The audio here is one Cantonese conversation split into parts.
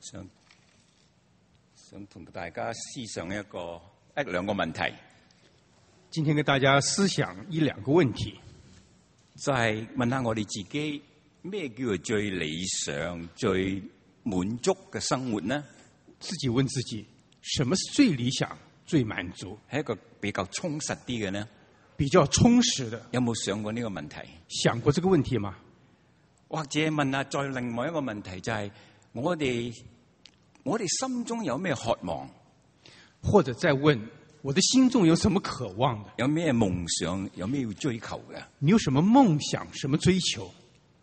想同大家思想一兩個問題。 今天跟大家思想一兩個問題， 就係問下我哋自己咩叫做最理想、最滿足嘅生活呢？ 自己問自己，什麼是最理想、最滿足？ 係一個比較充實啲嘅呢？ 比較充實的。 有冇想過呢個問題？ 想過這個問題嗎？ 或者問下再另外一個問題，就係我哋心中有咩渴望？ 或者再問我的心中有什麼渴望的？ 有咩夢想？有咩要追求嘅？ 你有什麼夢想？什麼追求？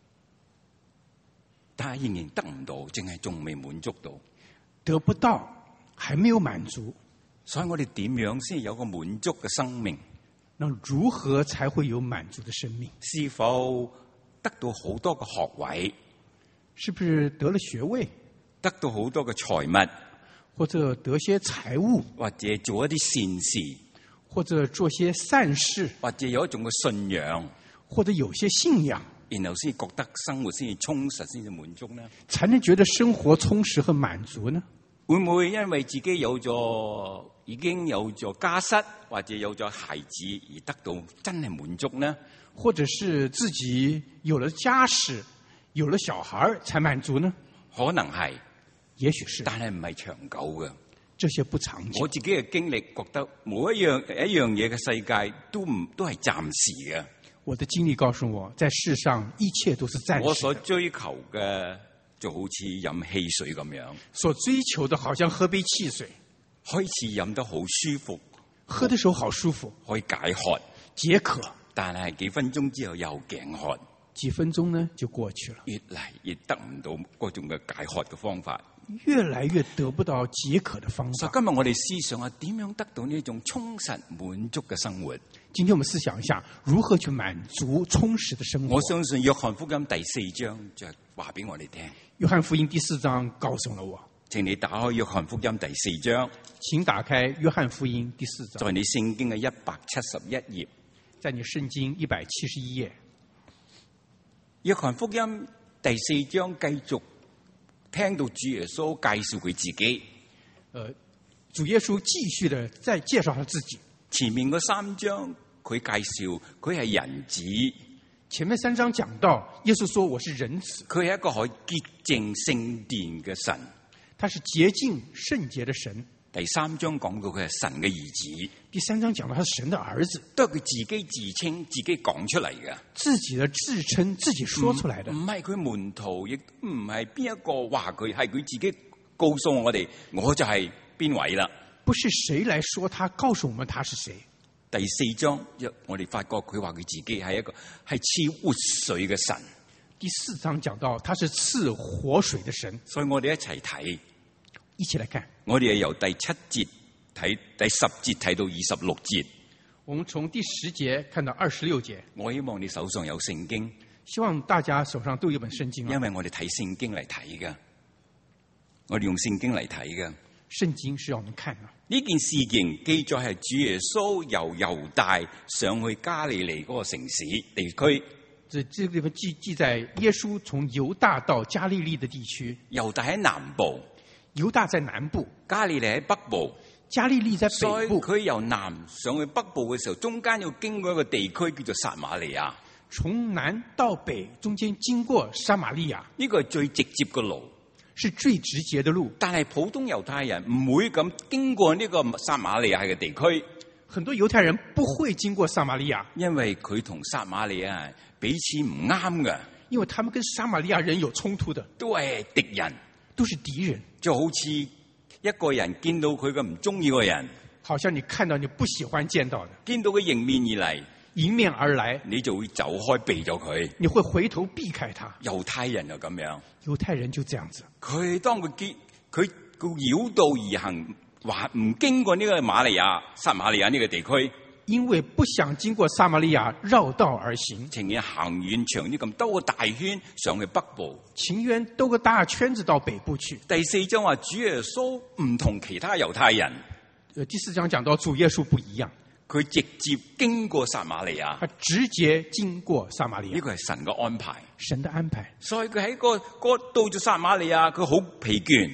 但係仍然得唔到，淨係仲未滿足到， 得不到，還沒有滿足。 所以我哋點樣先有個滿足嘅生命？ 那如何才會有滿足的生命？ 是否得到好多嘅學位？ 是不是得了學位？ 得到好多嘅財物？ 或者得些財物？ 或者做一啲善事？ 或者做些善事？ 或者有一種嘅信仰？ 或者有些信仰？ 然後先覺得生活先至充實，先至滿足呢？ 才能覺得生活充實和滿足呢？ 會唔會因為自己已經有咗家室，或者有咗孩子而得到真係滿足呢？ 或者是自己有了家室，有了小孩才滿足呢？ 可能係， 也許是， 但係唔係長久嘅。 這些不長久。 我自己嘅經歷覺得，每一樣嘢嘅世界都係暫時嘅。 我的經歷告訴我，在世上一切都是暫時的。 我所追求嘅就好似飲汽水咁樣， 所追求的好像喝杯汽水， 開始飲得好舒服， 喝的時候好舒服， 可以解渴， 解渴。 但係幾分鐘之後又頸渴， 幾分鐘呢就過去了， 越嚟越得唔到嗰種嘅解渴嘅方法， 越來越得不到解渴的方法。 所以今日我哋思想下點樣得到呢種充實滿足嘅生活。 今天我們思想一下如何去滿足充實的生活。 我相信約翰福音第4章就話俾我哋聽。 約翰福音第4章告訴了我， 請你打開約翰福音第4章。 請打開約翰福音第4章， 在你聖經嘅171頁。 在你聖經171頁。 約翰福音第4章繼續聽到主耶穌介紹佢自己。 主耶穌繼續的再介紹他自己。 前面嗰3章佢介紹佢係人子。 前面3章講到耶穌說我是人子， 佢係一個可以潔淨聖殿嘅神。 他是潔淨聖潔的神。 第3章講到佢係神嘅兒子。 第3章講到他是神的兒子， 都係佢自己自稱、自己講出嚟嘅。 自己的自稱、自己說出來的， 唔係佢門徒，亦唔係邊一個話佢，係佢自己告訴我哋，我就係邊位啦。 不是誰來說他，告訴我們他是誰。 第4章，我哋發覺佢話佢自己係一個係賜活水嘅神。 第4章講到他是賜活水的神， 所以我哋一齊睇， 一起來看。 我哋係由第7節睇，第10節睇到26節。 我們從第10節看到26節。 我希望你手上有聖經， 希望大家手上都有本聖經， 因為我哋睇聖經嚟睇㗎，我哋用聖經嚟睇㗎。 聖經是要我們看啊。 呢件事情記載係主耶穌由猶大上去加利利嗰個城市地區。 這個地方記載耶穌從猶大到加利利的地區。 猶大喺南部， 猶大在南部， 加利利喺北部， 加利利在北部。 所以佢由南上去北部嘅時候，中間要經過一個地區叫做撒瑪利亞。 從南到北中間經過撒瑪利亞， 呢個係最直接嘅路， 是最直接的路。 但係普通猶太人唔會咁經過呢個撒瑪利亞嘅地區。 很多猶太人不會經過撒瑪利亞， 因為佢同撒瑪利亞彼此唔啱嘅， 因為他們跟撒瑪利亞人有衝突的， 都係敵人， 都是敵人。 就好似一個人見到佢嘅唔中意嘅人， 好像你看到你不喜歡見到的， 見到佢迎面而嚟， 迎面而來， 你就會走開避咗佢， 你會回頭避開他。 猶太人就咁樣， 猶太人就這樣子， 佢當佢繞道而行，話唔經過呢個撒瑪利亞呢個地區， 因為不想經過撒瑪利亞，繞道而行， 情願行遠長啲咁兜個大圈上去北部， 情願兜個大圈子到北部去。 第4章話主耶穌唔同其他猶太人， 第4章講到主耶穌不一樣， 佢直接經過撒瑪利亞， 他直接經過撒瑪利亞， 呢個係神嘅安排， 神的安排。 所以佢喺個到咗撒瑪利亞，佢好疲倦。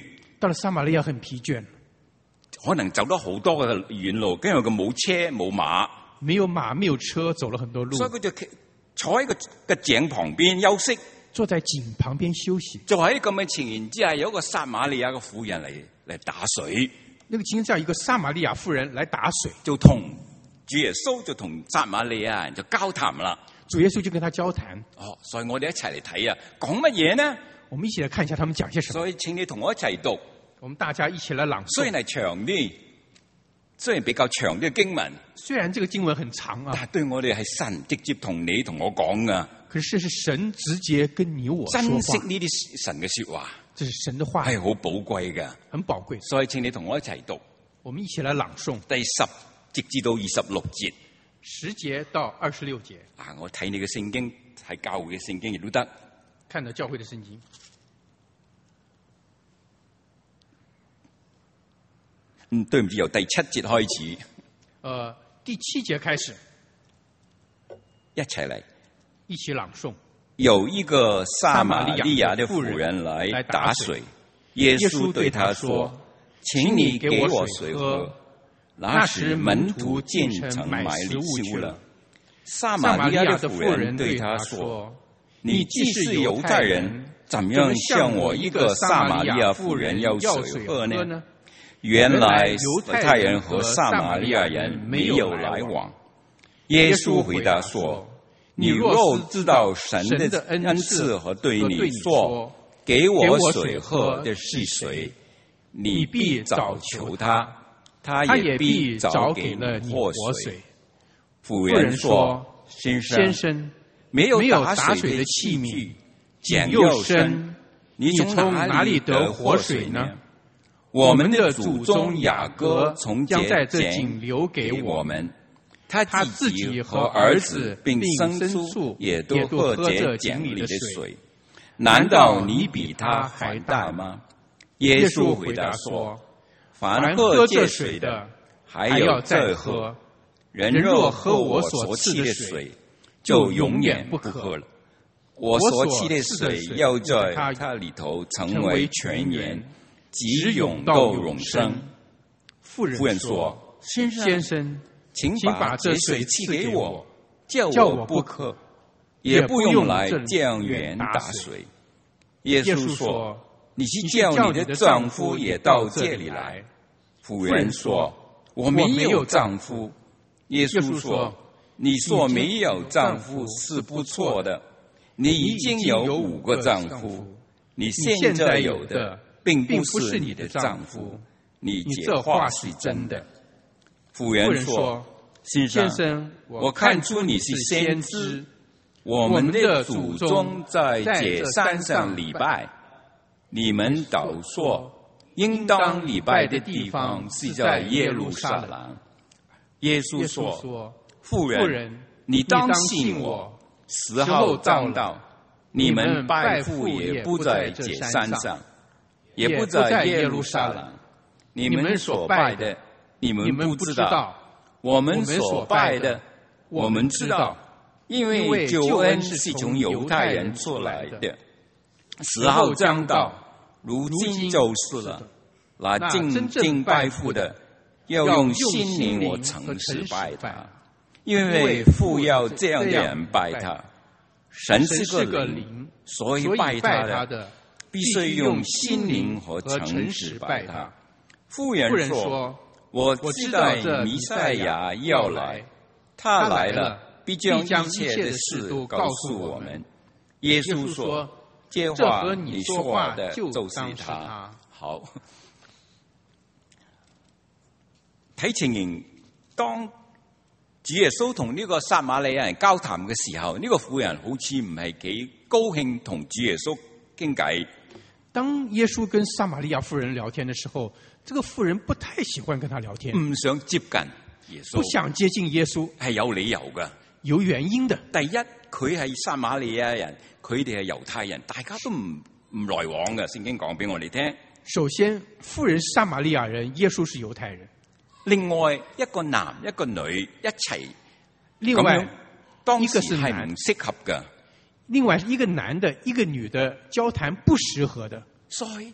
到了撒瑪利亞很疲倦， 可能走咗好多嘅遠路，因為佢冇車冇馬， 沒有馬，沒有車，走了很多路所以，佢就坐喺個井旁邊休息。 坐在井旁邊休息。 就喺咁嘅情形之下，有一個撒瑪利亞嘅婦人嚟打水， 那個情況下，一個撒瑪利亞婦人來打水， 就同主耶穌就同撒瑪利亞人就交談啦。 主耶穌就跟他交談。 所以我哋一齊嚟睇啊，講乜嘢呢？ 我們一起來看一下他們講些什麼。 所以請你同我一齊讀。 我們大家一起來朗誦。 雖然係長啲，雖然比較長啲嘅經文， 雖然這個經文很長啊， 但係對我哋係神直接同你同我講噶。 可是這是神直接跟你我說話。 珍惜呢啲神嘅說話， 這是神的話， 係好寶貴嘅， 很寶貴。 所以請你同我一齊讀。 我們一起來朗誦第10直至到26節 ，10節到26節。 我睇你嘅聖經，睇教會嘅聖經亦都得。 看到教會的聖經。 對唔住，由第7節開始。 第7節開始， 一齊嚟， 一起朗誦。 有一個撒瑪利亞的婦人來打水，耶穌對他說：請你給我水喝。那時門徒進城買禮物去了。撒瑪利亞的婦人對他說：你既是猶太人，怎樣向我一個撒瑪利亞婦人要水喝呢？原來猶太人和撒瑪利亞人沒有來往。耶穌回答說：你若知道神的恩賜和對你說給我水喝的是誰，你必早求他，他也必早給你活水。婦人說：先生，沒有打水的器皿，井又深，你從哪裏得活水呢？我們的祖宗雅各從這井流給我們，他自己和兒子並牲畜也都喝這井裏的水。難道你比他還大嗎？耶穌回答說：凡喝這水的，還要再喝。人若喝我所賜的水，就永遠不喝了。我所賜的水要在他裏頭成為泉源，直湧到永生。婦人說：先生，請把這水賜給我，叫我不渴，也不用來這樣遠打水。耶穌說：你去叫你的丈夫也到這裏來。婦人說：我沒有丈夫。耶穌說：你說沒有丈夫是不錯的，你已經有5個丈夫，你現在有的並不是你的丈夫，你這話是真的。婦人說：先生，我看出你是先知。我們的祖宗在這山上禮拜，你們倒說應當禮拜的地方是在耶路撒冷。耶穌說：婦人，你當信我，時候將到，你們拜父也不在這山上，也不在耶路撒冷。你們所拜的，你們不知道；我們所拜的，我們知道。因為救恩是從猶太人出來的，時候將到，如今就是了。那真正拜父的，要用心靈和誠實拜他，因為父要這樣的人拜他。神是個靈，所以拜他的必須用心靈和誠實拜他。婦人說：我知道彌賽亞要來，他來了，必將一切的事都告訴我們。耶穌說：這話和你說話的就是他。好。睇情形，當主耶穌同呢個撒瑪利亞人交談嘅時候，呢個婦人好似唔係幾高興同主耶穌傾偈。 當耶穌跟撒瑪利亞婦人聊天的時候，這個婦人不太喜歡跟他聊天， 唔想接近耶穌， 不想接近耶穌， 係有理由嘅， 有原因的。 第一，佢係撒瑪利亞人，佢哋係猶太人，大家都唔來往嘅。聖經講俾我哋聽。 首先，婦人是撒瑪利亞人，耶穌是猶太人。 另外一個男一個女一齊， 另外當時係唔適合嘅。 另外一個男的一個女的交談不適合的， 所以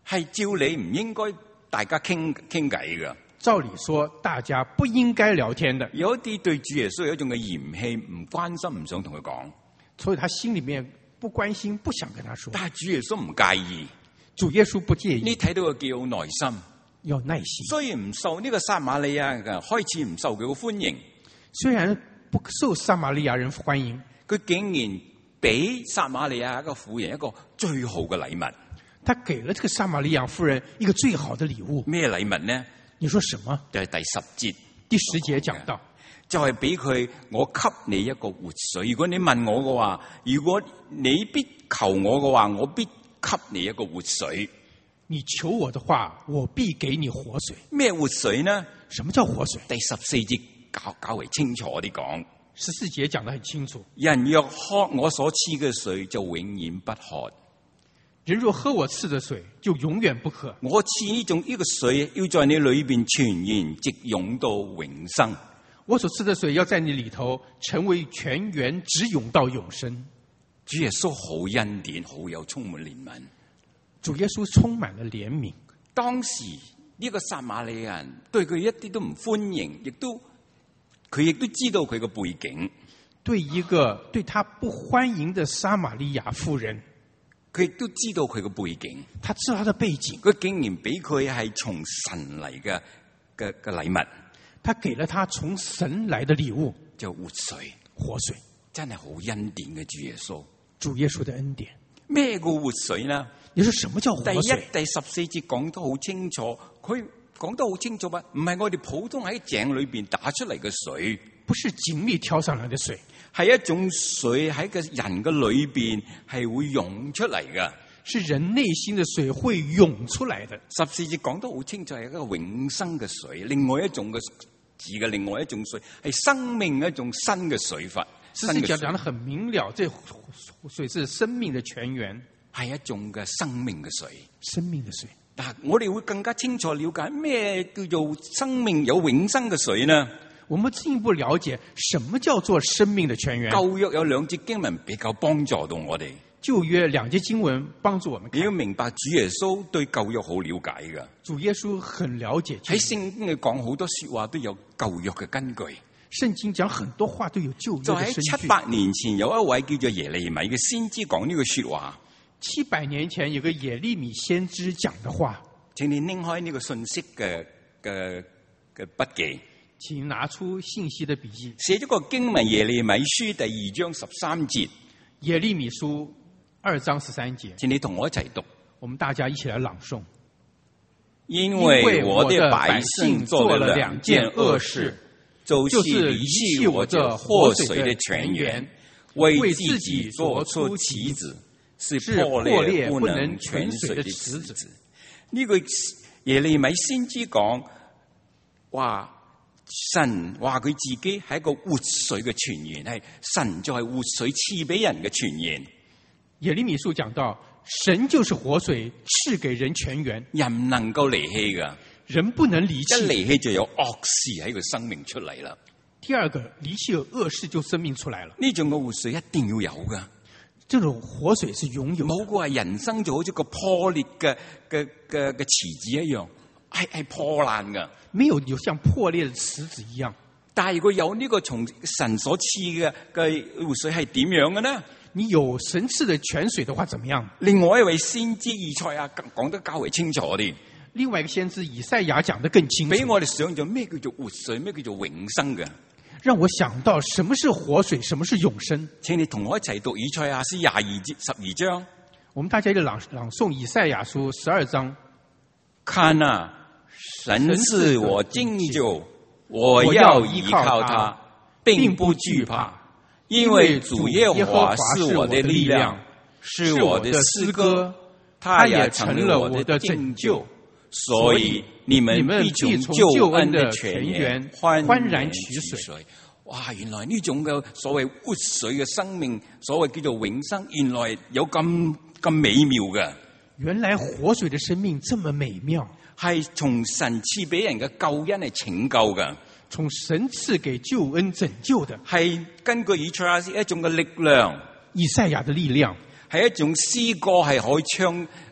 係照理唔應該大家傾偈嘅。 照理說，大家不應該聊天的。 有一啲對主耶穌有一種嘅嫌棄，唔關心，唔想同佢講。 所以他心裏面不關心，不想跟他說。 但係主耶穌唔介意， 主耶穌不介意。 你睇到佢幾好耐心， 有耐心。 雖然唔受呢個撒瑪利亞嘅開始唔受佢嘅歡迎， 雖然不受撒瑪利亞人歡迎， 佢竟然俾撒瑪利亞一個婦人一個最好嘅禮物。 他給了這個撒瑪利亞婦人一個最好的禮物。 咩禮物呢？ 你說什麼？ 就係第10節。 第10節講到， 就係俾佢，我給你一個活水。如果你問我嘅話，如果你必求我嘅話，我必給你一個活水。 你求我的話，我必給你活水。 咩活水呢？ 什麼叫活水？ 第14節較為清楚啲講。 14節講得很清楚。 人若喝我所賜嘅水，就永遠不渴。 人若喝我賜的水，就永遠不渴。 我賜呢個水要在你裏邊泉源直湧到永生。 我所賜的水要在你裏頭成為泉源，直湧到永生。 主耶穌好恩典，好有充滿憐憫。 主耶穌充滿了憐憫。 當時呢個撒瑪利亞人對佢一啲都唔歡迎，佢亦都知道佢嘅背景。 對一個對他不歡迎的撒瑪利亞婦人， 佢亦都知道佢嘅背景。 他知道他的背景。 佢竟然俾佢係從神嚟嘅禮物。 他給了他從神來的禮物， 就活水。 活水真係好恩典嘅主耶穌。 主耶穌的恩典。 咩叫活水呢？ 你說什麼叫活水？ 第1、第14節講得好清楚，佢講得好清楚嘛，唔係我哋普通喺井裏邊打出嚟嘅水， 不是井裏挑上來的水， 係一種水喺個人嘅裏邊係會湧出嚟嘅， 是人內心的水會湧出來的。 14節講得好清楚，係一個永生嘅水，另外一種嘅字嘅另外一種水，係生命一種新嘅水法。 14節講得很明了，這水是生命的泉源， 係一種嘅生命嘅水， 生命的水。 但我哋會更加清楚了解咩叫做生命有永生嘅水呢？ 我們進一步了解什麼叫做生命的泉源。 舊約有2節經文比較幫助到我哋。 舊約2節經文幫助我們。 你要明白主耶穌對舊約好了解㗎。 主耶穌很了解。 喺聖經裏講好多說話都有舊約嘅根據。 聖經講很多話都有舊約嘅根據。 就喺700年前有一位叫做耶利米嘅先知講呢句說話。 700年前有個耶利米先知講的話， 請你拎開呢個信息嘅筆記， 請拿出信息的筆記， 寫咗個經文耶利米書第2章13節， 耶利米書2章13節， 請你同我一齊讀， 我們大家一起來朗誦。 因為我的百姓做了2件惡事，就是離棄我這活水的泉源，為自己做出棋子，是破裂不能泉水的池子。呢句耶利米先知講話，神話佢自己係一個活水嘅泉源，係神就係活水賜俾人嘅泉源。 耶利米書講到，神就是活水賜給人泉源， 人唔能夠離棄噶， 人不能離棄， 一離棄就有惡事喺佢生命出嚟啦。 第二個，離棄有惡事就生命出來了。 呢種嘅活水一定要有噶。 這種活水是擁有， 冇個係人生就好似個破裂嘅池子一樣，係破爛噶。 沒有像破裂的池子一樣。 但係如果有呢個從神所賜嘅活水係點樣嘅呢？ 你有神賜的泉水的話，怎麼樣？ 另外一位先知以賽亞講得較為清楚啲。 另外一個先知以賽亞講得更清楚， 俾我哋想象咩叫做活水，咩叫做永生嘅。 讓我想到什麼是活水，什麼是永生。 請你同我一齊讀以賽亞書12章。 我們大家一個朗誦以賽亞書12章。 看啊，神是我拯救，我要依靠他，並不懼怕，因為主耶和華是我的力量，是我的詩歌，他也成了我的拯救。所以你們必從救恩的泉源歡然取水。哇！原來呢種嘅所謂活水嘅生命，所謂叫做永生，原來有咁美妙嘅。 原來活水的生命這麼美妙， 係從神賜俾人嘅救恩嚟拯救嘅， 從神賜給救恩拯救的， 係根據以賽亞一種嘅力量， 以賽亞的力量， 係一種詩歌，係可以唱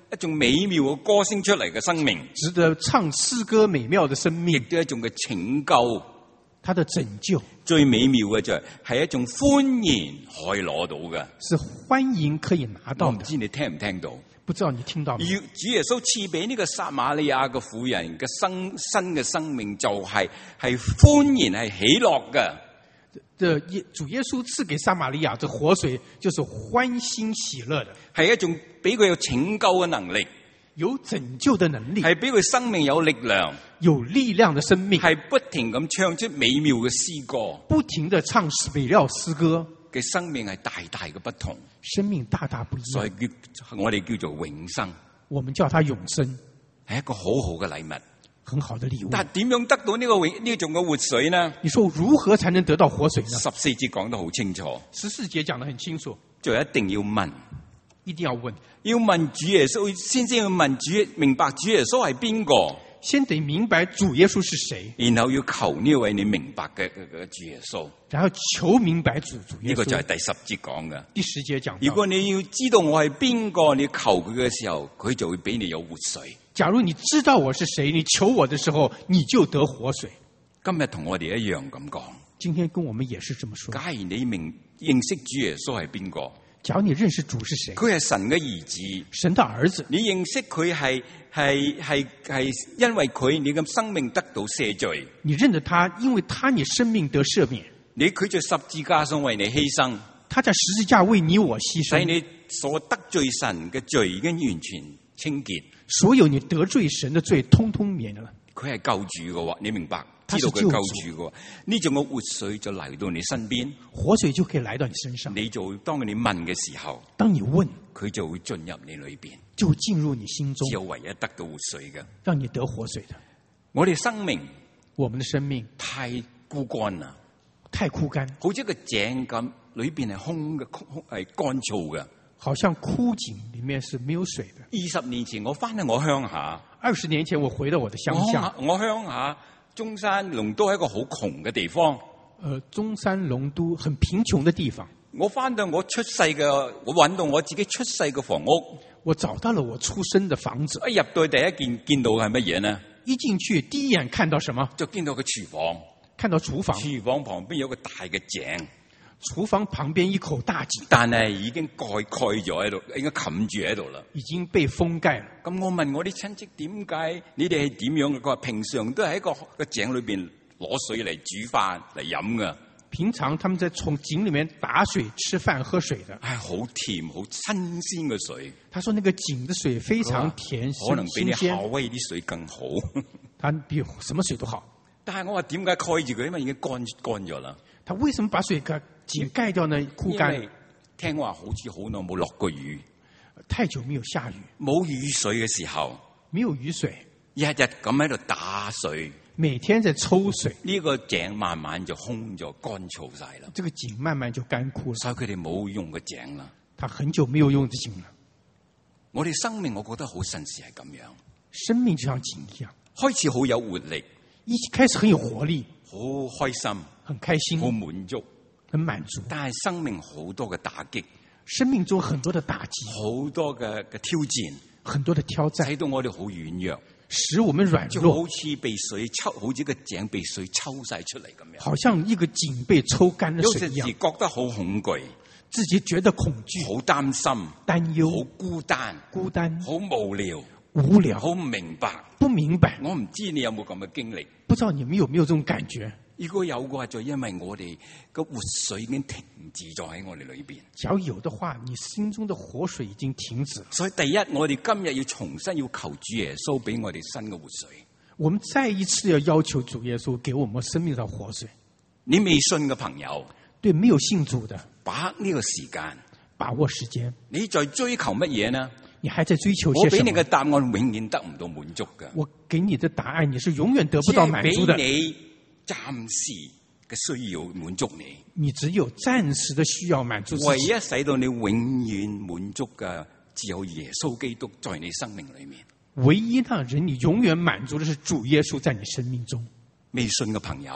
一種美妙嘅歌聲出嚟嘅生命， 值得唱詩歌美妙的生命， 亦都係一種嘅拯救。 他的拯救最美妙嘅就係一種歡迎可以攞到嘅， 是歡迎可以拿到的。 我唔知你聽唔聽到？ 不知道你聽到沒有？ 主耶穌賜俾呢個撒瑪利亞嘅婦人嘅新嘅生命，就係歡迎係喜樂嘅。 主耶穌賜給撒瑪利亞這活水，就是歡欣喜樂的， 係一種俾佢有拯救嘅能力， 有拯救的能力， 係俾佢生命有力量， 有力量的生命， 係不停咁唱出美妙嘅詩歌， 不停地唱美妙詩歌嘅生命係大大嘅不同， 生命大大不一樣。 所以我哋叫做永生， 我們叫它永生， 係一個好好嘅禮物， 很好的禮物。 但係點樣得到呢種嘅活水呢？ 你說如何才能得到活水呢 ？14節講得好清楚 ，14節講得很清楚， 就一定要問， 一定要問， 要問主耶穌，先要問明白主耶穌係邊個， 先得明白主耶穌是誰， 然後要求呢位你明白嘅主耶穌， 然後求明白主耶穌。 呢個就係第10節講嘅。 第10節講， 如果你要知道我係邊個，你求佢嘅時候，佢就會俾你有活水。 假如你知道我是誰，你求我的時候，你就得活水。 今日同我哋一樣咁講， 今天跟我們也是這麼說。 假如你認識主耶穌係邊個， 假如你認識主是誰， 佢係神嘅兒子， 神的兒子， 你認識佢係因為佢你嘅生命得到赦罪， 你認得他，因為他你生命得赦免， 佢在十字架上為你犧牲， 他在十字架為你我犧牲， 使你所得罪神嘅罪已經完全清潔， 所有你得罪神的罪通通免了。 佢係救主嘅話，你明白？知道佢救主嘅話，呢種嘅活水就嚟到你身邊， 活水就可以來到你身上。 你就當你問嘅時候， 當你問， 佢就會進入你裏邊， 就進入你心中， 只有唯一得到活水嘅， 讓你得活水的。 我哋生命， 我們的生命太枯乾啦， 太枯乾， 好似一個井咁，裏邊係空嘅，係乾燥嘅。 好像枯井裏面是沒有水的。 20年前我翻去我鄉下 ，20年前我回到我的鄉下， 我鄉下中山龍都係一個好窮嘅地方。 中山龍都很貧窮的地方。 我翻到我揾到我自己出世嘅房屋， 我找到了我出生的房子。 一入到第一件見到係乜嘢呢？ 一進去第一眼看到什麼？ 就見到個廚房， 看到廚房。 廚房旁邊有個大嘅井。 廚房旁邊一口大井， 但係已經蓋咗喺度，應該冚住喺度啦。 已經被封蓋了。 咁我問我啲親戚點解你哋係點樣嘅？佢話平常都係喺個井裏邊攞水嚟煮飯嚟飲噶。 平常他們在從井裏面打水吃飯喝水的。 係好甜好新鮮嘅水。 他說那個井的水非常甜， 可能比你夏威啲水更好。 它比什麼水都好。 但係我話點解蓋住佢？因為已經乾咗啦。 他為什麼把水井蓋掉呢？枯乾。 聽話好似好耐冇落過雨， 太久沒有下雨， 冇雨水嘅時候， 沒有雨水， 日日咁喺度打水， 每天在抽水， 呢個井慢慢就空咗，乾燥晒啦。 這個井慢慢就乾枯了， 所以佢哋冇用個井啦。 他很久沒有用的井了。 我哋生命，我覺得好神奇係咁樣， 生命就像井一樣， 開始好有活力， 一開始很有活力， 好開心， 很開心， 好滿足， 很滿足。 但係生命好多嘅打擊， 生命中很多的打擊， 好多嘅挑戰， 很多的挑戰， 使到我哋好軟弱， 使我們軟弱， 就好似被水抽，好似個井被水抽晒出嚟咁樣， 好像一個井被抽乾的水一樣。 有時覺得好恐懼， 自己覺得恐懼， 好擔心， 擔憂， 好孤單，好無聊，好唔明白， 不明白。 我唔知你有冇咁嘅經歷， 不知道你們有沒有這種感覺？ 如果有嘅話，就因為我哋個活水已經停止咗喺我哋裏邊。 假如有的話，你心中的活水已經停止。 所以第一，我哋今日要重新要求主耶穌俾我哋新嘅活水。 我們再一次要求主耶穌給我們生命的活水。 你未信嘅朋友， 對沒有信主的， 把握呢個時間， 把握時間。 你在追求乜嘢呢？ 你還在追求些什麼？ 我俾你嘅答案永遠得唔到滿足嘅。 我給你的答案，你是永遠得不到滿足的。 俾你暫時嘅需要滿足你， 你只有暫時的需要滿足自己。 唯一使到你永遠滿足嘅，只有耶穌基督在你生命裏面。 唯一讓人你永遠滿足的是主耶穌在你生命中。 未信嘅朋友，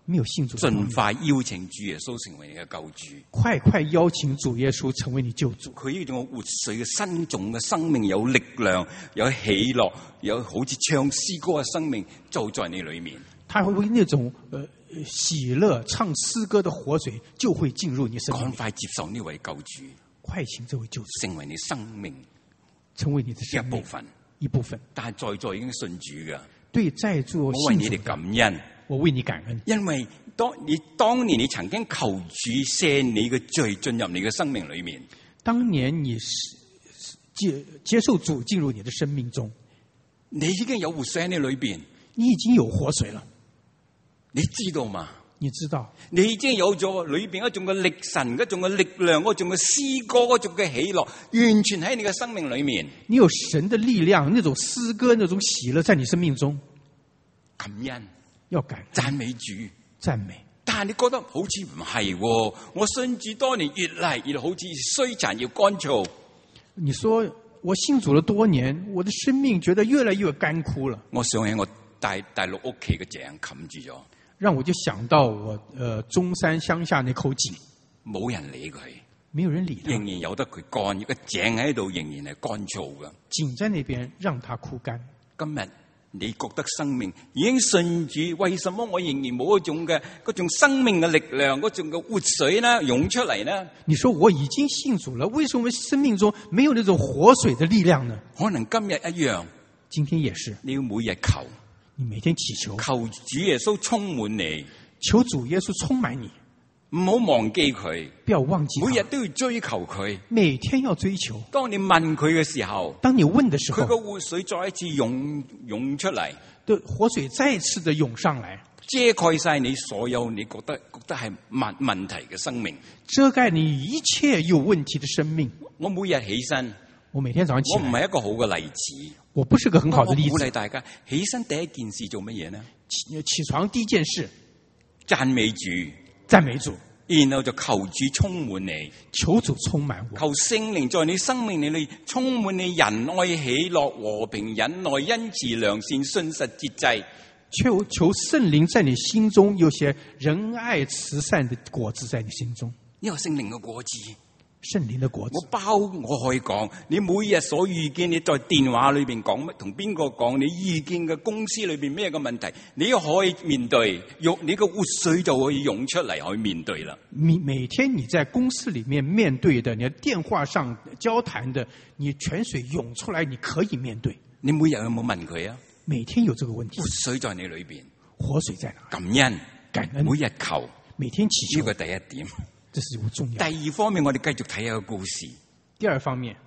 没有信主的朋友， 盡快邀請主耶穌成為你嘅救主。 快快邀請主耶穌成為你救主。 佢呢種活水嘅生種嘅生命，有力量，有喜樂，有好似唱詩歌嘅生命，就在你裏面。 他會那種喜樂唱詩歌的活水就會進入你生命。 趕快接受呢位救主， 快請這位救主成為你生命成為你的生命一部分。 但係在座已經信主嘅， 對在座我為你哋感恩， 我為你感恩， 因為當年你曾經求主赦你嘅罪進入你嘅生命裏面。 當年你接受主進入你的生命中， 你已經有活水喺你裏邊， 你已經有活水了， 你知道嗎？ 你知道， 你已經有咗裏邊一種嘅力神，一種嘅力量，一種嘅詩歌，一種嘅喜樂，完全喺你嘅生命裏面。 你有神的力量，那種詩歌，那種喜樂在你生命中。 感恩， 要感恩， 讚美主， 讚美。 但係你覺得好似唔係喎，我信主多年，越嚟越好似衰殘要乾燥。 你說我信主了多年，我的生命覺得越來越乾枯了。 我想起我大陸屋企嘅井冚住咗， 讓我就想到我中山鄉下那口井， 冇人理佢， 沒有人理他， 仍然有得佢乾，個井喺度仍然係乾燥嘅。 井在那邊讓它枯乾。 今日你覺得生命已經信主，為什麼我仍然冇嗰種生命嘅力量，嗰種嘅活水呢湧出嚟呢？ 你說我已經信主了，為什麼生命中沒有那種活水的力量呢？ 可能今日一樣， 今天也是。 你要每日求， 你每天祈求， 求主耶穌充滿你， 求主耶穌充滿你， 唔好忘記佢， 不要忘記他， 每日都要追求佢， 每天要追求。 當你問佢嘅時候， 當你問的時候， 佢個活水再一次湧出嚟， 對，活水再次的湧上來， 遮蓋晒你所有你覺得係問題嘅生命， 遮蓋你一切有問題的生命。 我每日起身， 我每天早上起來， 我唔係一個好嘅例子， 我不是個很好的例子。 我鼓勵大家起身第一件事做乜嘢呢？ 起床第一件事讚美主， 讚美主， 然後就求主充滿你， 求主充滿我， 求聖靈在你生命裏充滿你仁愛、喜樂、和平、忍耐、恩慈、良善、信實、節制。 求聖靈在你心中有些仁愛、慈善的果子在你心中。 呢個聖靈嘅果子， 聖靈的果子。 我可以講，你每日所遇見，你在電話裏邊講乜，同邊個講，你遇見嘅公司裏邊咩嘅問題，你可以面對，你個活水就可以湧出嚟去面對啦。 每天你在公司裏面面對的，你電話上交談的，你泉水湧出來，你可以面對。 你每日有冇問佢啊？ 每天有這個問題。 活水在你裏邊， 活水在哪？ 感恩， 感恩， 每日求， 每天祈求。 呢個第一點。 這是好重要。 第二方面，我哋繼續睇下個故事。 第二方面，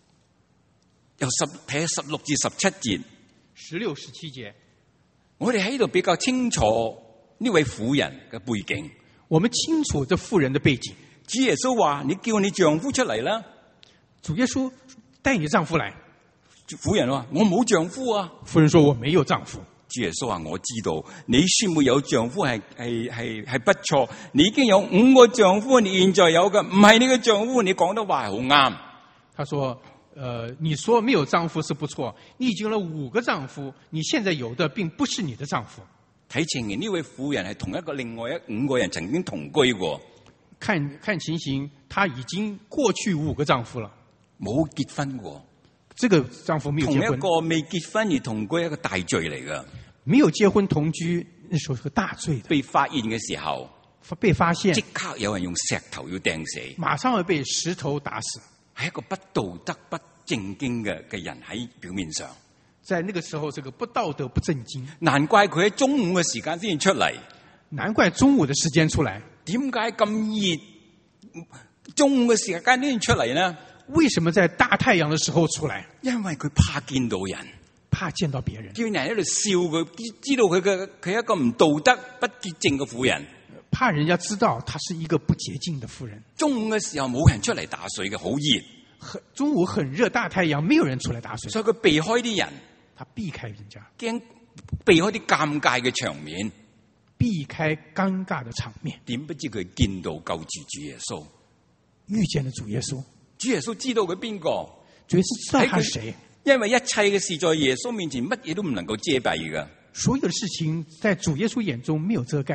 睇下16至17節 ，16、17節， 我哋喺度比較清楚呢位婦人嘅背景。 我們清楚這婦人的背景。 主耶穌話：你叫你丈夫出嚟啦。 主耶穌帶你丈夫來。 婦人話：我冇丈夫啊。 婦人說：我沒有丈夫。 主耶穌話：我知道你說沒有丈夫係不錯，你已經有5個丈夫，你現在有嘅唔係你嘅丈夫，你講得話係好啱。 他說：你說沒有丈夫是不錯，你已經有了5個丈夫，你現在有的並不是你的丈夫。 睇情形，呢位婦人係同一個另外5個人曾經同居過。 看情形，她已經過去5個丈夫了， 冇結婚過。 這個丈夫沒有結婚， 同一個未結婚而同居一個大罪嚟㗎。 沒有結婚同居，那時候是個大罪的。 被發現嘅時候， 被發現， 即刻有人用石頭要掟死， 馬上會被石頭打死。 係一個不道德、不正經嘅人喺表面上。 在那個時候，這個不道德、不正經。 難怪佢喺中午嘅時間先出嚟。 難怪中午的時間出來。 點解咁熱？中午嘅時間先出嚟呢？ 為什麼在大太陽的時候出來？ 因為佢怕見到人， 怕見到別人， 叫人喺度笑佢，知道佢係一個唔道德、不潔淨嘅婦人。 怕人家知道他是一個不潔淨的婦人。 中午嘅時候冇人出嚟打水嘅，好熱。 中午很熱，大太陽，沒有人出來打水， 所以佢避開啲人， 他避開人家， 驚避開啲尷尬嘅場面， 避開尷尬的場面。 點不知佢見到救主主耶穌， 遇見了主耶穌。 主耶穌知道佢邊個， 主耶穌知道他是誰， 因為一切嘅事在耶穌面前，乜嘢都唔能夠遮蔽㗎。 所有的事情在主耶穌眼中沒有遮蓋的。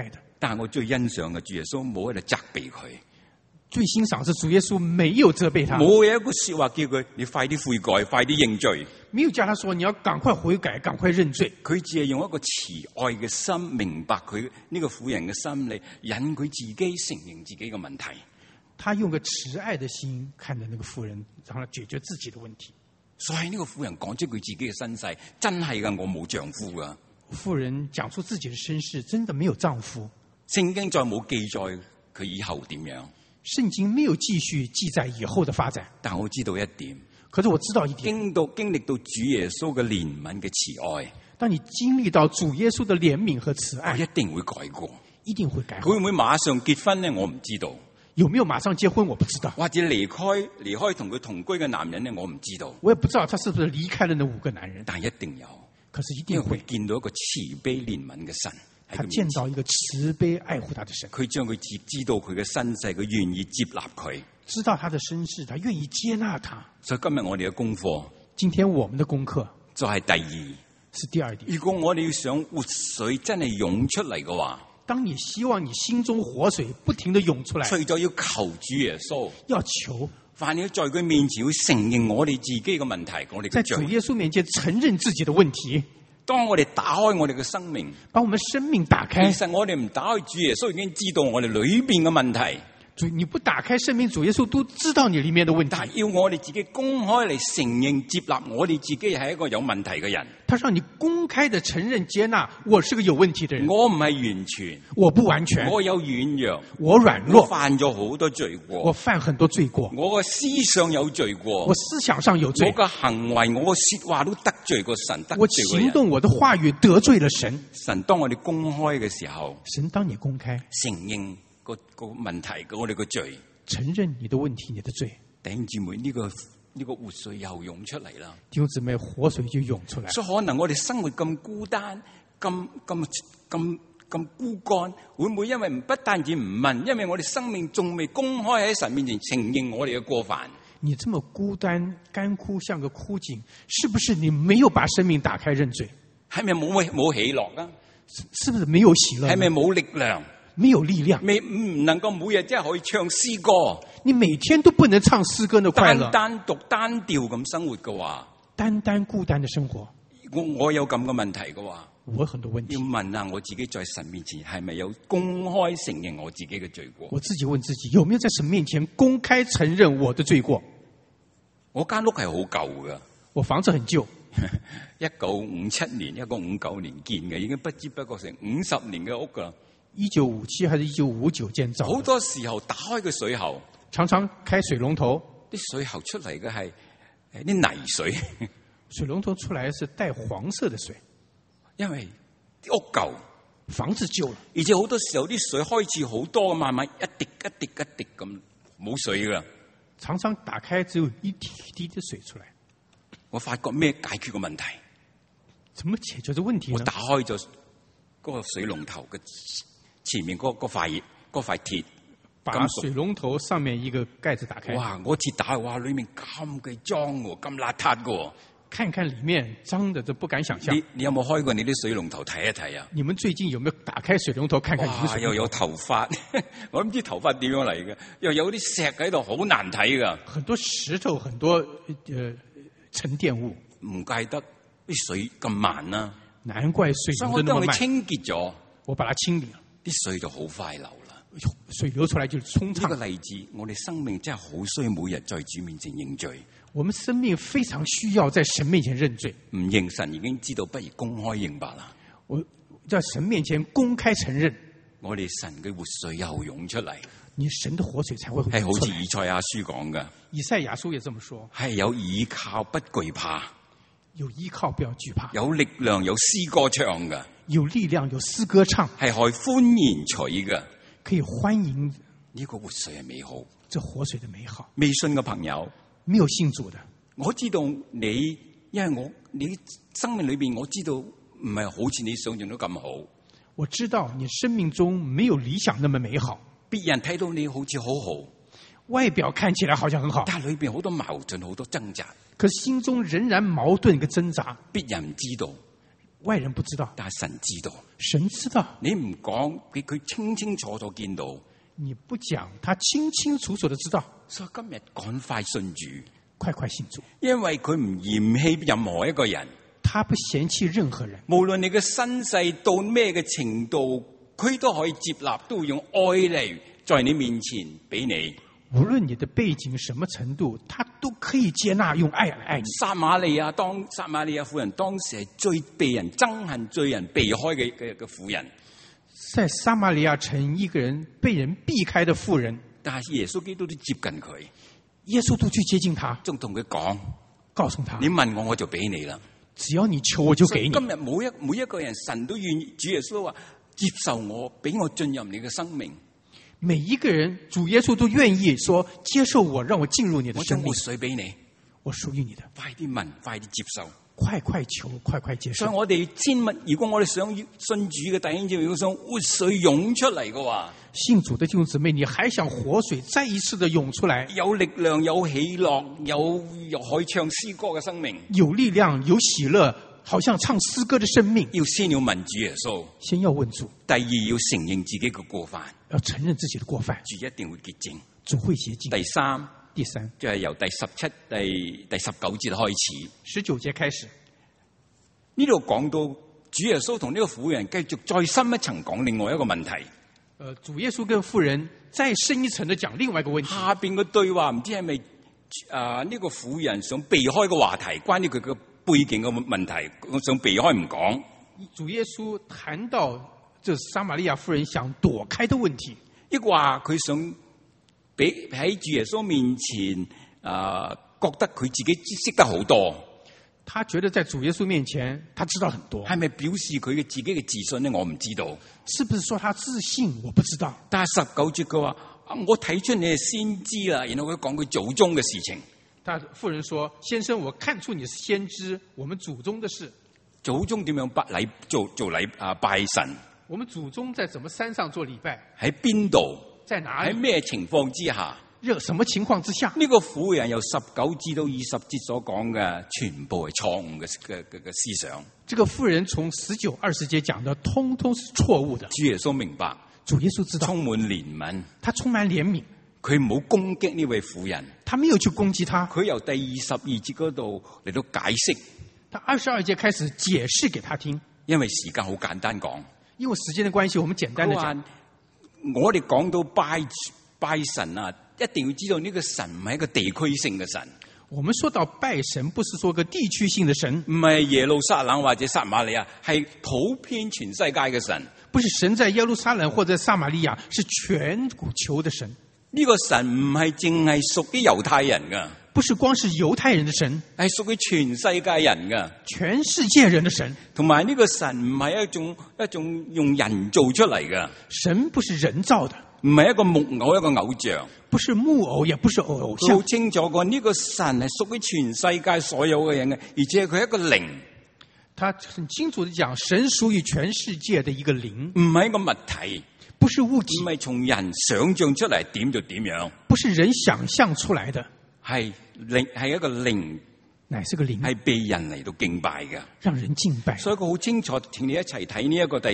但係我最欣賞嘅主耶穌冇喺度責備佢， 最欣賞是主耶穌沒有責備他， 冇有一個說話叫佢你快啲悔改，快啲認罪。 沒有叫他說你要趕快悔改，趕快認罪。 佢只係用一個慈愛嘅心，明白佢呢個婦人嘅心理，引佢自己承認自己嘅問題。 他用個慈愛的心看着那個婦人，讓他解決自己的問題。 所以呢個婦人講出佢自己嘅身世，真係噶，我冇丈夫噶。 婦人講出自己的身世，真的沒有丈夫。 聖經再冇記載佢以後點樣， 聖經沒有繼續記載以後的發展。 但我知道一點， 可是我知道一點， 經歷到主耶穌嘅憐憫嘅慈愛， 當你經歷到主耶穌的憐憫和慈愛， 我一定會改過， 一定會改過。 佢會唔會馬上結婚呢？我唔知道。 有沒有馬上結婚？我不知道。 或者離開同佢同居嘅男人呢？我唔知道。 我也不知道他是不是離開了那5個男人。 但一定有， 可是一定會見到一個慈悲憐憫嘅神。 他見到一個慈悲愛護他的神。 佢將佢知道佢嘅身世，佢願意接納佢。 知道他的身世，他願意接納他。 所以今日我哋嘅功課， 今天我們的功課就係第二， 是第二點。 如果我哋要想活水真係湧出嚟嘅話， 當你希望你心中活水不停地湧出來， 除咗要求主耶穌， 要求， 凡要在佢面前要承認我哋自己嘅問題，我哋嘅罪， 在主耶穌面前承認自己的問題。 當我哋打開我哋嘅生命， 把我們生命打開， 其實我哋唔打開主耶穌已經知道我哋裏邊嘅問題。 你不打開生命，主耶穌都知道你裏面的問題。 但係要我哋自己公開嚟承認接納我哋自己係一個有問題嘅人。 他讓你公開的承認接納我是個有問題的人。 我唔係完全， 我不完全， 我有軟弱， 我軟弱， 我犯咗好多罪過， 我犯很多罪過， 我嘅思想有罪過， 我思想上有罪， 我嘅行為我嘅說話都得罪過神，得罪我行動我的話語得罪了神。 神當我哋公開嘅時候， 神當你公開承認個問題，我哋個罪。 承認你的問題，你的罪。 弟兄姊妹，呢個活水又湧出嚟啦！ 弟兄姊妹，活水就湧出來。 所以可能我哋生活咁孤單，咁孤乾，會唔會因為不單止唔問，因為我哋生命仲未公開喺神面前承認我哋嘅過犯？ 你這麼孤單乾枯，像個枯井，是不是你沒有把生命打開認罪？ 係咪冇喜樂啊？ 是不是沒有喜樂？ 係咪冇力量？ 沒有力量， 唔能夠每日真係可以唱詩歌。 你每天都不能唱詩歌的快樂。 單獨單調咁生活嘅話， 單孤單的生活。 我有咁嘅問題嘅話， 我有很多問題。 要問下我自己，在神面前係咪有公開承認我自己嘅罪過？ 我自己問自己，有沒有在神面前公開承認我的罪過？ 我間屋係好舊㗎， 我房子很舊 ，1957年、1959年建嘅，已經不知不覺成50年嘅屋㗎。 1957還是1959建造？ 好多時候打開個水喉， 常常開水龍頭， 啲水喉出嚟嘅係啲泥水， 水龍頭出來是帶黃色的水， 因為啲屋舊， 房子舊了， 而且好多時候啲水開始好多，慢慢一滴一滴一滴咁冇水㗎。 常常打開只有一滴一滴的水出來。 我發覺咩解決個問題？ 怎麼解決這問題呢？ 我打開咗嗰個水龍頭嘅前面嗰塊鐵， 把水龍頭上面一個蓋子打開。 哇！我鐵打開，哇！裏面咁嘅髒喎，咁邋遢喎。 看看裏面髒的，都不敢想象。 你有冇開過你啲水龍頭睇一睇啊？ 你們最近有沒有打開水龍頭看看？ 哇！又有頭髮，我都唔知頭髮點樣嚟嘅，又有啲石喺度，好難睇噶。 很多石頭，很多沉澱物， 唔怪得啲水咁慢啦。 難怪水流得那麼慢。所以我將佢清潔咗， 我把它清理了， 啲水就好快流啦。 水流出來就沖暢。 呢個例子，我哋生命真係好需要每日在主面前認罪。 我們生命非常需要在神面前認罪。 唔認神已經知道，不如公開認白啦。 我在神面前公開承認， 我哋神嘅活水又湧出嚟。 你神的活水才會係好似以賽亞書講嘅。 以賽亞書也這麼說。 係有倚靠不懼怕， 有依靠不要懼怕， 有力量有詩歌唱嘅， 有力量有詩歌唱， 係可以歡迎取嘅， 可以歡迎。 呢個活水係美好， 這活水的美好。 未信嘅朋友， 沒有信主的， 我知道你，因為你生命裏邊我知道唔係好似你想象到咁好。 我知道你生命中沒有理想那麼美好， 別人睇到你好似好好， 外表看起來好像很好， 但係裏邊好多矛盾，好多掙扎。 可是心中仍然矛盾跟掙扎。 別人唔知道， 外人不知道， 但係神知道。 神知道。 你唔講，俾佢清清楚楚見到。 你不講，他清清楚楚的知道。 所以今日趕快信主， 快快信主， 因為佢唔嫌棄任何一個人， 他不嫌棄任何人。 無論你嘅身世到咩嘅程度，佢都可以接納，都會用愛嚟在你面前俾你。 無論你的背景什麼程度，他都可以接納，用愛來愛你。 撒瑪利亞婦人當時係最被人憎恨、最人避開嘅婦人。 在撒瑪利亞城，一個人被人避開的婦人， 但係耶穌基督都接近佢， 耶穌都去接近他， 仲同佢講， 告訴他： 你問我，我就俾你啦。 只要你求，我就給你。 今日每一個人，神都願意，主耶穌話接受我，俾我進入你嘅生命。 每一個人，主耶穌都願意說接受我，讓我進入你的生命。 我將活水俾你， 我屬於你的。 快啲問，快啲接受。 快快求，快快接受。 所以我哋如果我哋想信主嘅弟兄姊妹，如果想活水湧出嚟嘅話， 信主的弟兄姊妹，你還想活水再一次的湧出來， 有力量、有喜樂、有可以唱詩歌嘅生命， 有力量、有喜樂，好像唱詩歌的生命。 要先要問主耶穌， 先要問主。 第二要承認自己嘅過犯， 要承認自己的過犯， 主一定會潔淨， 主會潔淨。 第三，就係由第17、第19節開始 ，19節開始。 呢度講到主耶穌同呢個婦人繼續再深一層講另外一個問題。 主耶穌跟婦人再深一層的講另外一個問題。 下邊嘅對話唔知係咪呢個婦人想避開個話題，關於佢嘅背景嘅問題，我想避開唔講。 主耶穌談到這撒瑪利亞婦人想躲開的問題， 亦話佢想俾喺主耶穌面前覺得佢自己識得好多。 他覺得在主耶穌面前，他知道很多。 係咪表示佢嘅自己嘅自信呢？我唔知道。 是不是說他自信？我不知道。 但係19節佢話：我睇出你係先知啦。然後佢講佢祖宗嘅事情。 但婦人說：先生，我看出你是先知，我們祖宗的事。 祖宗點樣做禮拜神？ 我們祖宗在什麼山上做禮拜？ 喺邊度？ 在哪裡？ 喺咩情況之下？ 什麼情況之下？ 呢個婦人由19至到20節所講嘅，全部係錯誤嘅思想。 這個婦人從19、20節講的，通通是錯誤的。 主耶穌明白， 主耶穌知道， 充滿憐憫， 他充滿憐憫， 佢冇攻擊呢位婦人， 他沒有去攻擊他， 佢由第22節嗰度嚟到解釋， 他22節開始解釋給他聽。 因為時間好簡單講， 因為時間的關係，我們簡單的講。 我哋講到拜神啊，一定要知道呢個神唔係一個地區性嘅神。 我們說到拜神，不是說個地區性的神， 唔係耶路撒冷或者撒瑪利亞，係普遍全世界嘅神。 不是神在耶路撒冷或者撒瑪利亞，是全球的神。 呢個神唔係淨係屬於猶太人噶， 不是光是猶太人的神， 係屬於全世界人噶， 全世界人的神。 同埋呢個神唔係一種用人造出嚟噶， 神不是人造的， 唔係一個木偶一個偶像， 不是木偶，也不是偶像。 好清楚講呢個神係屬於全世界所有嘅人嘅，而且佢係一個靈。 他很清楚地講，神屬於全世界的一個靈， 唔係一個物體， 不是物體， 唔係從人想象出嚟點就點樣， 不是人想象出來的， 係靈，係一個靈， 乃是個靈， 係被人嚟到敬拜嘅， 讓人敬拜。 所以佢好清楚，請你一齊睇呢一個第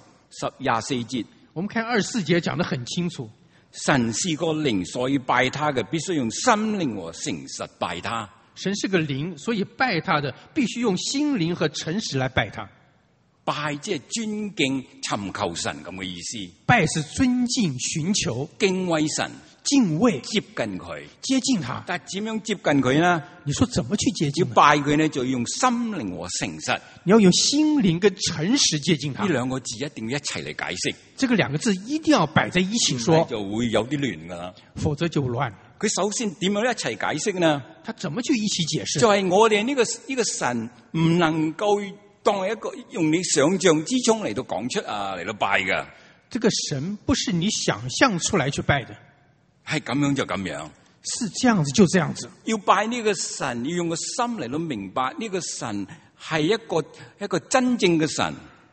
24節。 我們看24節講得很清楚， 神是個靈，所以拜他嘅必須用心靈和誠實拜他。 神是個靈，所以拜他的必須用心靈和誠實來拜他。 拜即係尊敬、尋求神咁嘅意思。 拜是尊敬、尋求、 敬畏神、 敬畏、 接近佢、 接近他。 但係點樣接近佢呢？ 你說怎麼去接近？ 要拜佢呢，就要用心靈和誠實。 你要用心靈跟誠實接近他。 呢兩個字一定要一齊嚟解釋。 這個兩個字一定要擺在一起說， 就會有啲亂噶啦。 否則就亂。 佢首先點樣一齊解釋呢？ 他怎麼去一起解釋？ 就係我哋呢個神唔能夠當係一個用你想象之中嚟到講出嚟到拜噶。 這個神不是你想象出來去拜的， 係咁樣就咁樣， 是這樣子就這樣子。 要拜呢個神，要用個心嚟到明白呢個神係一個真正嘅神。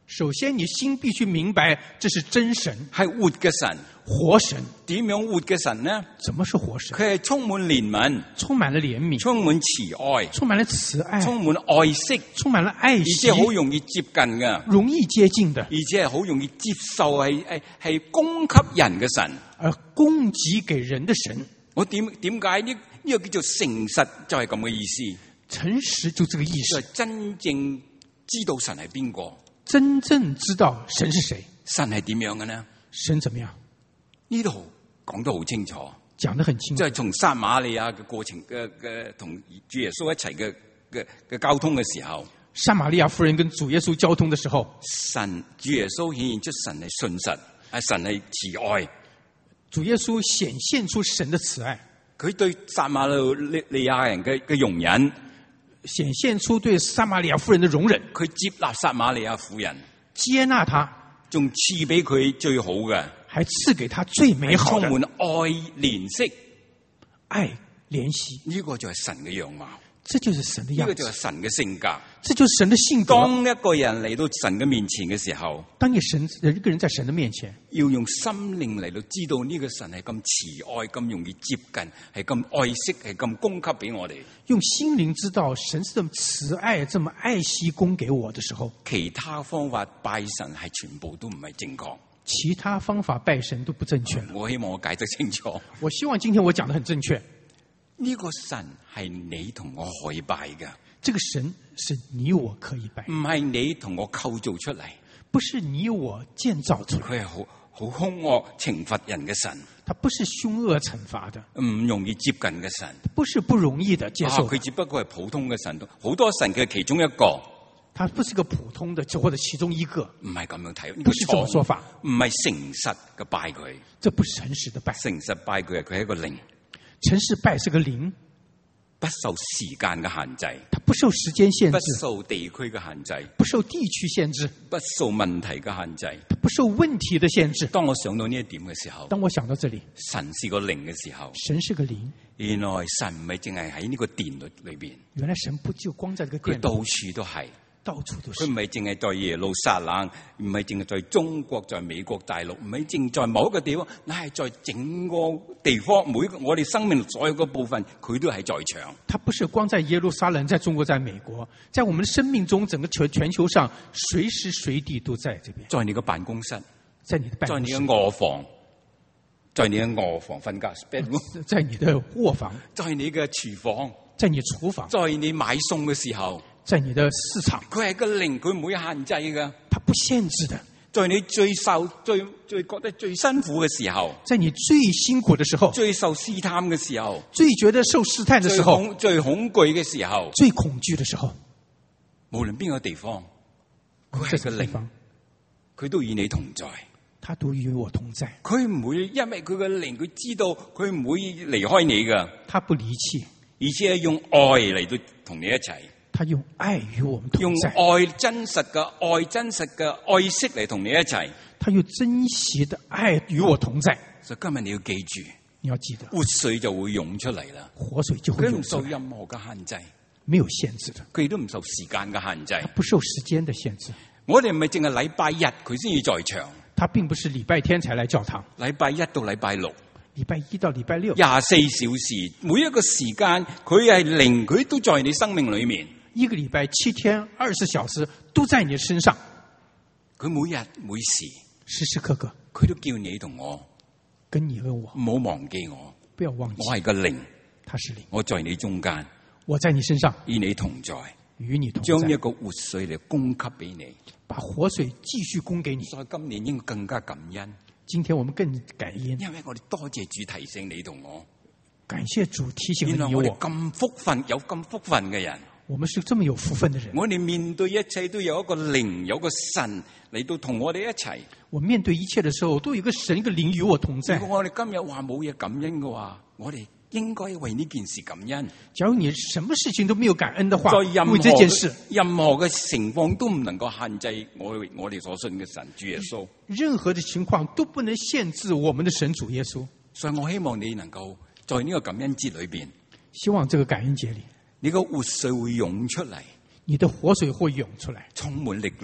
首先，你心必須明白，這是真神， 係活嘅神， 活神。 點樣活嘅神呢？ 怎麼是活神？ 佢係充滿憐憫， 充滿了憐憫， 充滿慈愛， 充滿了慈愛， 充滿愛惜， 充滿了愛惜， 而且好容易接近嘅， 容易接近的， 而且係好容易接受，係供給人嘅神， 而供給給人的神。 我點解呢個叫做誠實，就係咁嘅意思。 誠實就這個意思， 就係真正知道神係邊個， 真正知道神是誰， 神係點樣嘅呢？ 神怎麼樣？ 呢度講得好清楚， 講得很清楚。 即係從撒瑪利亞嘅過程嘅同主耶穌一齊嘅交通嘅時候， 撒瑪利亞婦人跟主耶穌交通嘅時候， 主耶穌顯現出神係信實，神係慈愛。 主耶穌顯現出神的慈愛， 佢對撒瑪利亞人嘅容忍， 顯現出對撒瑪利亞婦人的容忍。 佢接納撒瑪利亞婦人， 接納他， 仲賜俾佢最好嘅， 還賜給他最美好的， 充滿愛憐惜， 愛憐惜。 呢個就係神嘅樣貌。 這就是神的樣子， 呢個就係神嘅性格， 這就是神的性格。 當一個人嚟到神嘅面前嘅時候， 當一個人在神的面前， 要用心靈嚟到知道呢個神係咁慈愛、咁容易接近、係咁愛惜、係咁供給俾我哋。 用心靈知道神是這麼慈愛、這麼愛惜供給我的時候， 其他方法拜神係全部都唔係正確。 其他方法拜神都不正確。 我希望我解釋清楚。 我希望今天我講得很正確。 呢個神係你同我可以拜嘅， 這個神是你我可以拜， 唔係你同我構造出嚟， 不是你我建造出來。 佢係好兇惡懲罰人嘅神， 他不是兇惡懲罰的， 唔容易接近嘅神， 不是不容易的接受。 佢只不過係普通嘅神，好多神嘅其中一個。 他不是個普通的，或者其中一個， 唔係咁樣睇， 不是這種說法， 唔係誠實嘅拜佢， 這不是誠實的拜， 誠實拜佢係一個靈。 誠實拜是個靈， 不受時間嘅限制， 它不受時間限制， 不受地區嘅限制， 不受地區限制， 不受問題嘅限制， 它不受問題的限制。 當我想到呢一點嘅時候， 當我想到這裡， 神是個靈嘅時候， 神是個靈， 原來神唔係淨係喺呢個殿裏邊， 原來神不就光在這個殿裏， 佢到處都係。 到處都是。 佢唔係淨係在耶路撒冷，唔係淨係在中國，在美國大陸，唔係淨在某一個地方，乃係在整個地方，每個我哋生命所有個部分，佢都係在場。 他不是光在耶路撒冷，在中國，在美國，在我們的生命中，整個全球上，隨時隨地都在這邊。 在你嘅辦公室， 在你的辦公室， 在你嘅臥房，在你嘅臥房瞓覺， 在你的臥房， 在你嘅廚房， 在你廚房， 在你買餸嘅時候。 在你的市場， 佢係個靈，佢唔會限制㗎。 它不限制的。 在你最覺得最辛苦嘅時候， 在你最辛苦的時候， 最受試探嘅時候， 最覺得受試探的時候， 最恐懼嘅時候， 最恐懼的時候， 無論邊個地方，佢係個靈，佢都與你同在。 他都與我同在。 佢唔會因為佢個靈，佢知道佢唔會離開你㗎。 他不離棄， 而且係用愛嚟到同你一齊。 他用愛與我們同在， 用愛真實嘅愛惜嚟同你一齊。 他用珍惜的愛與我同在。 所以今日你要記住， 你要記得， 活水就會湧出嚟啦。 活水就會湧出來， 佢唔受任何嘅限制， 沒有限制的。 佢亦都唔受時間嘅限制， 他不受時間的限制。 我哋唔係淨係禮拜日佢先至在場， 他並不是禮拜天才來教堂， 禮拜一到禮拜六， 禮拜一到禮拜六 24小時，每一個時間佢係靈，佢都在你生命裏面。 一個禮拜7天20小時都在你身上， 佢每日每時時時刻刻佢都叫你同我， 跟你和我， 唔好忘記我， 不要忘記我係個靈， 他是靈， 我在你中間， 我在你身上與你同在， 與你同在， 將一個活水嚟供給俾你， 把活水繼續供給你。 所以今年應該更加感恩， 今天我們更感恩， 因為我哋多謝主提醒你同我， 感謝主提醒了你我。 原來我哋咁福分，有咁福分嘅人。 我們是這麼有福分的人。 我哋面對一切都有一個靈，有個神嚟到同我哋一齊。 我面對一切的時候，都有一個神、一個靈與我同在。 如果我哋今日話冇嘢感恩嘅話，我哋應該為呢件事感恩。 假如你什麼事情都沒有感恩的話， 在為這件事， 任何嘅情況都唔能夠限制我哋所信嘅神主耶穌。 任何的情況都不能限制我們的神主耶穌。 所以我希望你能夠在呢個感恩節裏邊， 希望這個感恩節裏， 你個活水會湧出嚟， 你的活水會湧出來， 充滿力量，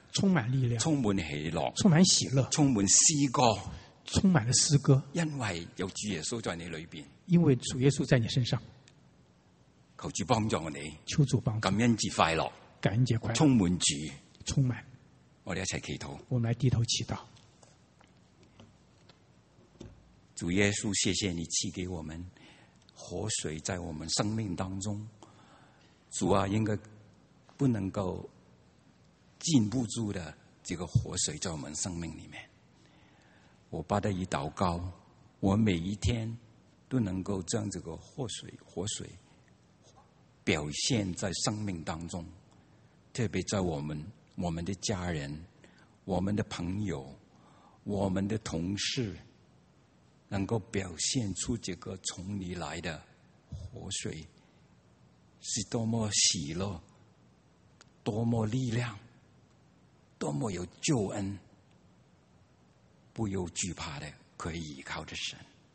充满力量， 充滿喜樂， 充滿喜樂， 充滿詩歌， 充滿了詩歌， 因為有主耶穌在你裏邊， 因為主耶穌在你身上。 求主幫助你， 求主幫助， 感恩節快樂， 感恩節快樂， 充滿主， 充滿。 我哋一齊祈禱。 我們來低頭祈禱。 主耶穌，謝謝你賜給我們活水在我們生命當中。主啊，應該不能夠禁不住的這個活水在我們生命裏面。我不得已禱告，我每一天都能夠將這個活水表現在生命當中，特別在我們的家人、我們的朋友、我們的同事，能夠表現出這個從你來的活水，是多麼喜樂，多麼力量，多麼有救恩，不由懼怕的可以依靠着神。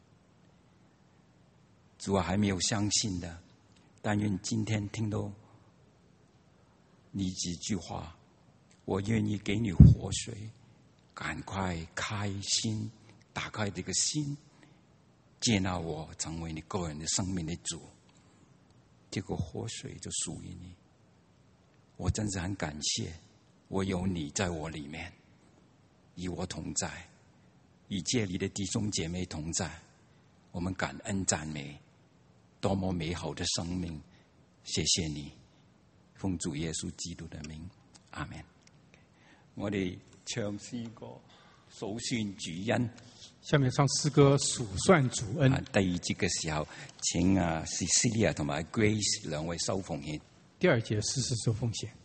主啊，還沒有相信的，但願今天聽到你幾句話，我願意給你活水，趕快開心，打開這個心，接納我成為你個人的生命的主，這個活水就屬於你。我真是很感謝，我有你在我裏面，與我同在，與這裏的弟兄姐妹同在，我們感恩讚美，多麼美好的生命！謝謝你，奉主耶穌基督的名，阿們。我哋唱詩歌數算主恩， 下面唱詩歌數算主恩。 第二節嘅時候，請Cecilia 同埋Grace 兩位收奉獻。 第二節詩收奉獻。